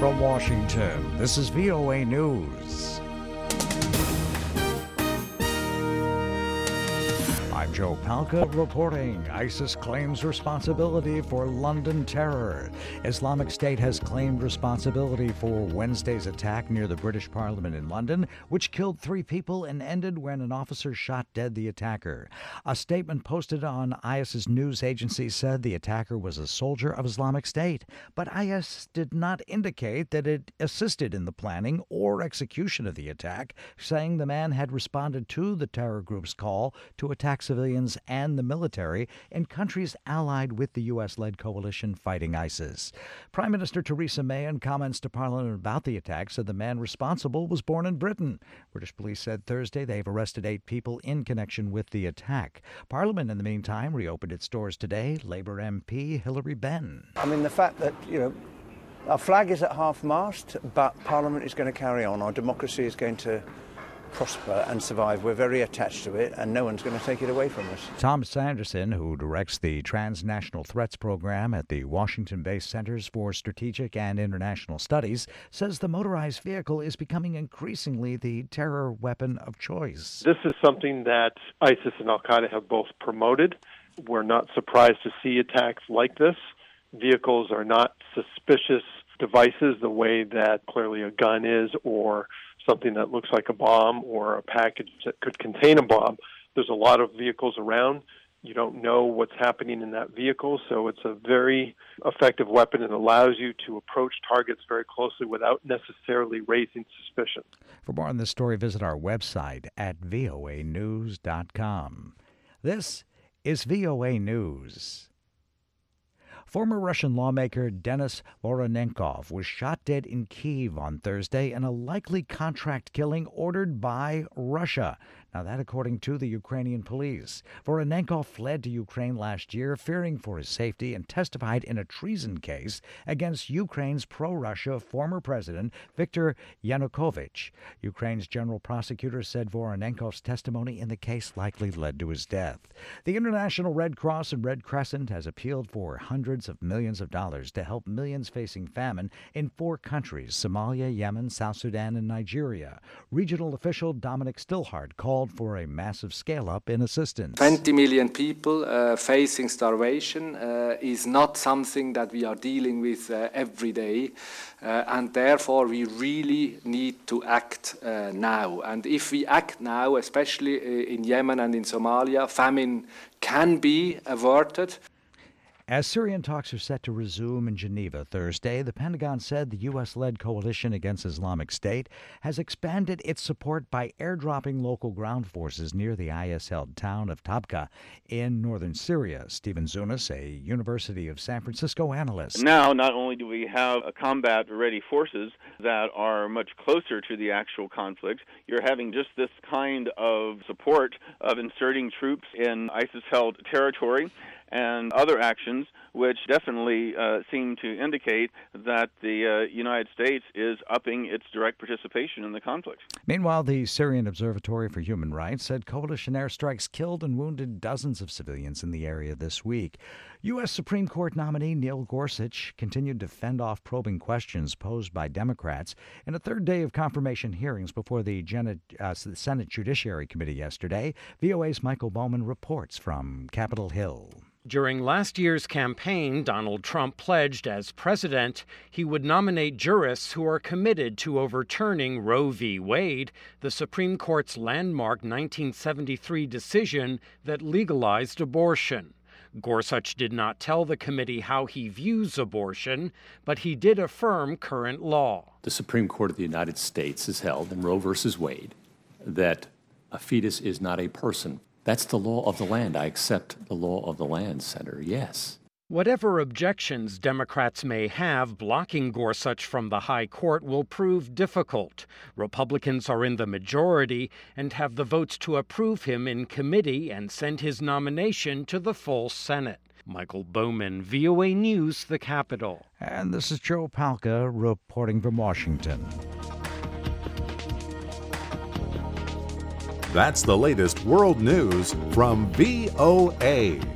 From Washington, this is VOA News. I'm Joe Palca reporting. ISIS claims responsibility for London terror. Islamic State has claimed responsibility for Wednesday's attack near the British Parliament in London, which killed 3 people and ended when an officer shot dead the attacker. A statement posted on IS's news agency said the attacker was a soldier of Islamic State, but IS did not indicate that it assisted in the planning or execution of the attack, saying the man had responded to the terror group's call to attack civilians and the military in countries allied with the U.S.-led coalition fighting ISIS. Prime Minister Theresa May, in comments to Parliament about the attack, said the man responsible was born in Britain. British police said Thursday they've arrested 8 people in connection with the attack. Parliament, in the meantime, reopened its doors today. Labour MP Hilary Benn. I mean, the fact that, our flag is at half-mast, but Parliament is going to carry on. Our democracy is going to prosper and survive. We're very attached to it, and no one's going to take it away from us. Tom Sanderson, who directs the Transnational Threats Program at the Washington-based Centers for Strategic and International Studies, says the motorized vehicle is becoming increasingly the terror weapon of choice. This is something that ISIS and al-Qaeda have both promoted. We're not surprised to see attacks like this. Vehicles are not suspicious devices the way that clearly a gun is, or something that looks like a bomb, or a package that could contain a bomb. There's a lot of vehicles around. You don't know what's happening in that vehicle, so it's a very effective weapon. It allows you to approach targets very closely without necessarily raising suspicion. For more on this story, visit our website at voanews.com. This is VOA News. Former Russian lawmaker Denis Voronenkov was shot dead in Kyiv on Thursday in a likely contract killing ordered by Russia. Now, that according to the Ukrainian police. Voronenkov fled to Ukraine last year, fearing for his safety, and testified in a treason case against Ukraine's pro-Russia former president, Viktor Yanukovych. Ukraine's general prosecutor said Voronenkov's testimony in the case likely led to his death. The International Red Cross and Red Crescent has appealed for hundreds of millions of dollars to help millions facing famine in 4 countries, Somalia, Yemen, South Sudan, and Nigeria. Regional official Dominic Stillhart called for a massive scale-up in assistance. 20 million people facing starvation is not something that we are dealing with every day, and therefore we really need to act now. And if we act now, especially in Yemen and in Somalia, famine can be averted. As Syrian talks are set to resume in Geneva Thursday, the Pentagon said the U.S.-led coalition against Islamic State has expanded its support by airdropping local ground forces near the IS-held town of Tabqa in northern Syria. Stephen Zunas, a University of San Francisco analyst. Now, not only do we have combat-ready forces that are much closer to the actual conflict, you're having just this kind of support of inserting troops in ISIS-held territory and other actions which definitely seem to indicate that the United States is upping its direct participation in the conflict. Meanwhile, the Syrian Observatory for Human Rights said coalition airstrikes killed and wounded dozens of civilians in the area this week. U.S. Supreme Court nominee Neil Gorsuch continued to fend off probing questions posed by Democrats in a third day of confirmation hearings before the Senate Judiciary Committee yesterday. VOA's Michael Bowman reports from Capitol Hill. During last year's campaign, Donald Trump pledged as president he would nominate jurists who are committed to overturning Roe v. Wade, the Supreme Court's landmark 1973 decision that legalized abortion. Gorsuch did not tell the committee how he views abortion, but he did affirm current law. The Supreme Court of the United States has held in Roe v. Wade that a fetus is not a person. That's the law of the land. I accept the law of the land, Senator, yes. Whatever objections Democrats may have, blocking Gorsuch from the high court will prove difficult. Republicans are in the majority and have the votes to approve him in committee and send his nomination to the full Senate. Michael Bowman, VOA News, the Capitol. And this is Joe Palca reporting from Washington. That's the latest world news from VOA.